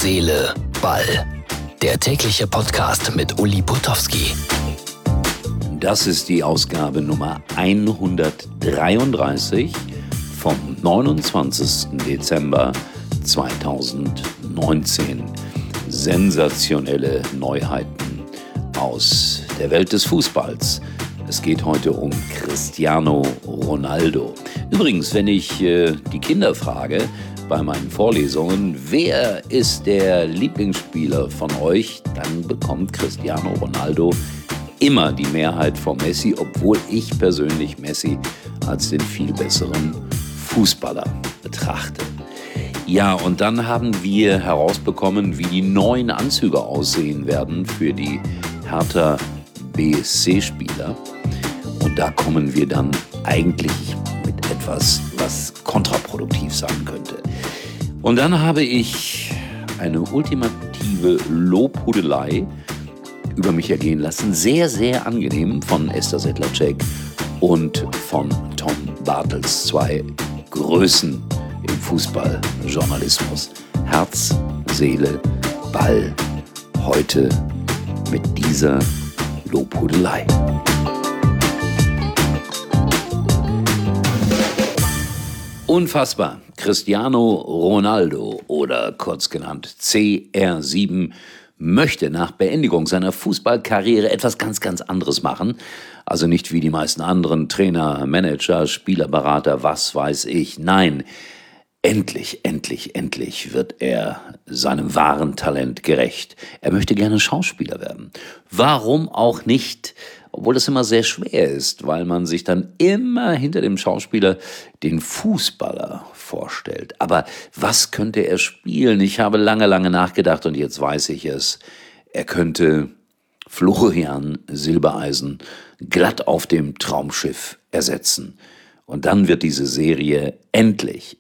Seele, Ball. Der tägliche Podcast mit Uli Potowski. Das ist die Ausgabe Nummer 133 vom 29. Dezember 2019. Sensationelle Neuheiten aus der Welt des Fußballs. Es geht heute um Cristiano Ronaldo. Übrigens, wenn ich die Kinder frage bei meinen Vorlesungen, wer ist der Lieblingsspieler von euch, dann bekommt Cristiano Ronaldo immer die Mehrheit vor Messi, obwohl ich persönlich Messi als den viel besseren Fußballer betrachte. Ja, und dann haben wir herausbekommen, wie die neuen Anzüge aussehen werden für die Hertha BSC-Spieler. Und da kommen wir dann eigentlich mit etwas, was kontraproduktiv sein könnte. Und dann habe ich eine ultimative Lobhudelei über mich ergehen lassen. Sehr, sehr angenehm von Esther Sedlacek und von Tom Bartels. Zwei Größen im Fußballjournalismus. Herz, Seele, Ball. Heute mit dieser Lobhudelei. Unfassbar. Cristiano Ronaldo oder kurz genannt CR7 möchte nach Beendigung seiner Fußballkarriere etwas ganz, ganz anderes machen. Also nicht wie die meisten anderen Trainer, Manager, Spielerberater, was weiß ich. Nein, endlich wird er seinem wahren Talent gerecht. Er möchte gerne Schauspieler werden. Warum auch nicht? Obwohl das immer sehr schwer ist, weil man sich dann immer hinter dem Schauspieler den Fußballer vorstellt. Aber was könnte er spielen? Ich habe lange nachgedacht und jetzt weiß ich es. Er könnte Florian Silbereisen glatt auf dem Traumschiff ersetzen. Und dann wird diese Serie endlich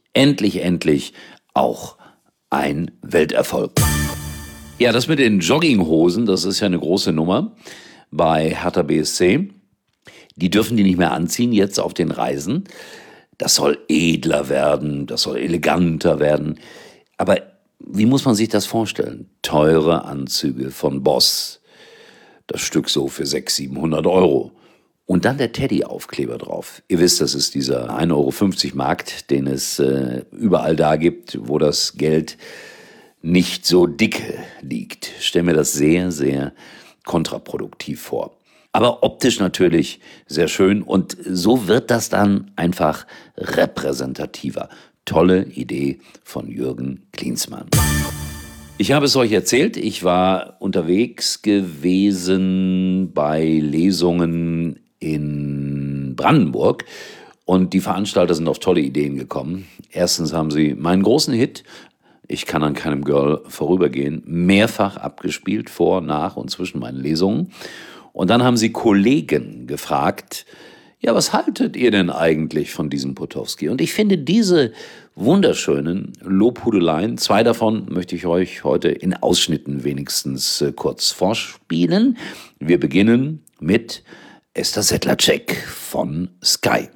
auch ein Welterfolg. Ja, das mit den Jogginghosen, das ist ja eine große Nummer bei Hertha BSC. Die dürfen die nicht mehr anziehen jetzt auf den Reisen. Das soll edler werden, das soll eleganter werden. Aber wie muss man sich das vorstellen? Teure Anzüge von Boss. Das Stück so für 600-700 Euro. Und dann der Teddy-Aufkleber drauf. Ihr wisst, das ist dieser 1,50 € Markt, den es überall da gibt, wo das Geld nicht so dicke liegt. Ich stelle mir das sehr, sehr kontraproduktiv vor. Aber optisch natürlich sehr schön und so wird das dann einfach repräsentativer. Tolle Idee von Jürgen Klinsmann. Ich habe es euch erzählt, ich war unterwegs gewesen bei Lesungen in Brandenburg und die Veranstalter sind auf tolle Ideen gekommen. Erstens haben sie meinen großen Hit Ich kann an keinem Girl vorübergehen mehrfach abgespielt, vor, nach und zwischen meinen Lesungen. Und dann haben sie Kollegen gefragt, ja, was haltet ihr denn eigentlich von diesem Potowski? Und ich finde diese wunderschönen Lobhudeleien, 2 davon möchte ich euch heute in Ausschnitten wenigstens kurz vorspielen. Wir beginnen mit Esther Sedlacek von Sky.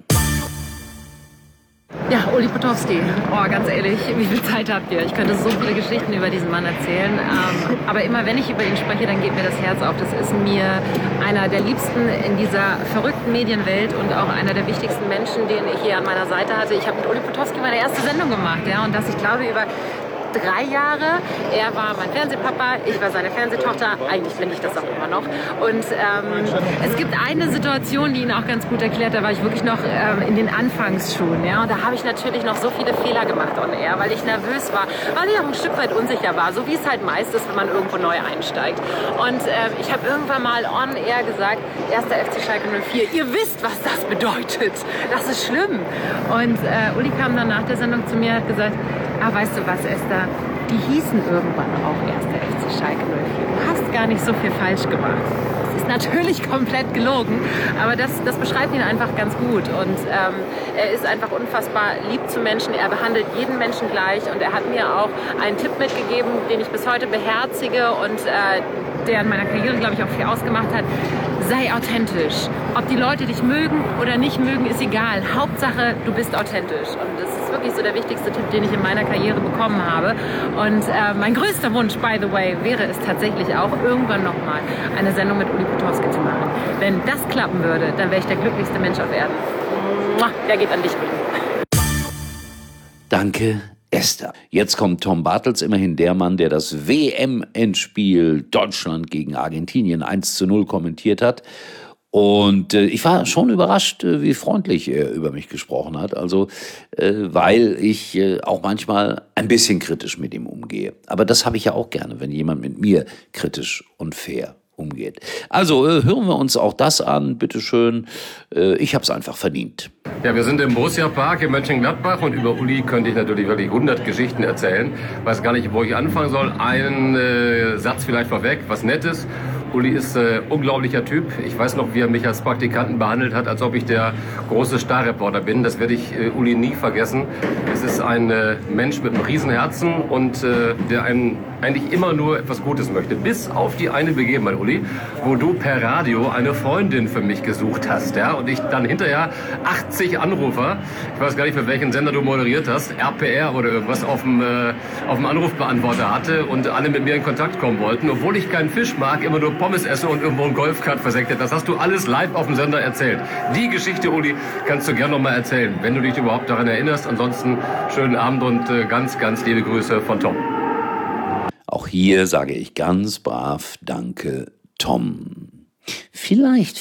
Ja, Uli Potowski. Oh, ganz ehrlich, wie viel Zeit habt ihr? Ich könnte so viele Geschichten über diesen Mann erzählen. Aber immer wenn ich über ihn spreche, dann geht mir das Herz auf. Das ist mir einer der Liebsten in dieser verrückten Medienwelt und auch einer der wichtigsten Menschen, den ich hier an meiner Seite hatte. Ich habe mit Uli Potowski meine erste Sendung gemacht, ja, und das, ich glaube, über 3 Jahre. Er war mein Fernsehpapa, ich war seine Fernsehtochter. Eigentlich bin ich das auch immer noch. Und es gibt eine Situation, die ihn auch ganz gut erklärt. Da war ich wirklich noch in den Anfangsschuhen. Ja? Und da habe ich natürlich noch so viele Fehler gemacht on air, weil ich nervös war, weil ich auch ein Stück weit unsicher war. So wie es halt meist ist, wenn man irgendwo neu einsteigt. Und ich habe irgendwann mal on air gesagt, 1. FC Schalke 04, ihr wisst, was das bedeutet. Das ist schlimm. Und Uli kam dann nach der Sendung zu mir und hat gesagt, weißt du was, Esther, die hießen irgendwann auch 1. FC Schalke 04. Du hast gar nicht so viel falsch gemacht. Das ist natürlich komplett gelogen, aber das beschreibt ihn einfach ganz gut. Und er ist einfach unfassbar lieb zu Menschen. Er behandelt jeden Menschen gleich und er hat mir auch einen Tipp mitgegeben, den ich bis heute beherzige und der in meiner Karriere, glaube ich, auch viel ausgemacht hat. Sei authentisch. Ob die Leute dich mögen oder nicht mögen, ist egal. Hauptsache, du bist authentisch. Und das ist wirklich wirklich so der wichtigste Tipp, den ich in meiner Karriere bekommen habe. Und mein größter Wunsch, by the way, wäre es tatsächlich auch, irgendwann nochmal eine Sendung mit Uli Potowski zu machen. Wenn das klappen würde, dann wäre ich der glücklichste Mensch auf Erden. Der geht an dich, Uli. Danke, Esther. Jetzt kommt Tom Bartels, immerhin der Mann, der das WM-Endspiel Deutschland gegen Argentinien 1:0 kommentiert hat. Und ich war schon überrascht, wie freundlich er über mich gesprochen hat. Also, weil ich auch manchmal ein bisschen kritisch mit ihm umgehe. Aber das habe ich ja auch gerne, wenn jemand mit mir kritisch und fair umgeht. Also hören wir uns auch das an, bitteschön. Ich habe es einfach verdient. Ja, wir sind im Borussia-Park in Mönchengladbach und über Uli könnte ich natürlich wirklich 100 Geschichten erzählen. Weiß gar nicht, wo ich anfangen soll. Einen Satz vielleicht vorweg, was Nettes. Uli ist unglaublicher Typ. Ich weiß noch, wie er mich als Praktikanten behandelt hat, als ob ich der große Starreporter bin. Das werde ich Uli nie vergessen. Es ist ein Mensch mit einem Riesenherzen und der einem eigentlich immer nur etwas Gutes möchte. Bis auf die eine Begebenheit, Uli, wo du per Radio eine Freundin für mich gesucht hast. Ja? Und ich dann hinterher 80 Anrufer, ich weiß gar nicht, für welchen Sender du moderiert hast, RPR oder irgendwas, auf dem Anrufbeantworter hatte und alle mit mir in Kontakt kommen wollten. Obwohl ich keinen Fisch mag, immer nur Pommes esse und irgendwo einen Golfkart versenkt hätte. Das hast du alles live auf dem Sender erzählt. Die Geschichte, Uli, kannst du gerne noch mal erzählen, wenn du dich überhaupt daran erinnerst. Ansonsten schönen Abend und ganz, ganz liebe Grüße von Tom. Auch hier sage ich ganz brav Danke, Tom. Vielleicht,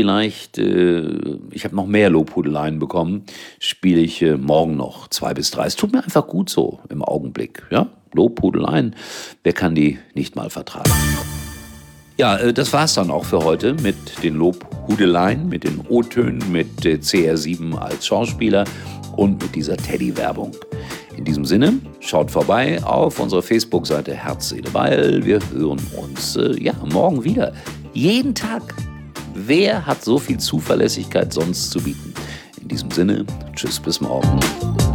ich habe noch mehr Lobhudeleien bekommen, spiele ich morgen noch 2 bis 3. Es tut mir einfach gut so im Augenblick. Ja? Lobhudeleien, wer kann die nicht mal vertragen? Ja, das war's dann auch für heute mit den Lobhudeleien, mit den O-Tönen, mit CR7 als Schauspieler und mit dieser Teddy-Werbung. In diesem Sinne, schaut vorbei auf unserer Facebook-Seite Herz, Seele, Ball. Wir hören uns morgen wieder. Jeden Tag. Wer hat so viel Zuverlässigkeit sonst zu bieten? In diesem Sinne, tschüss, bis morgen.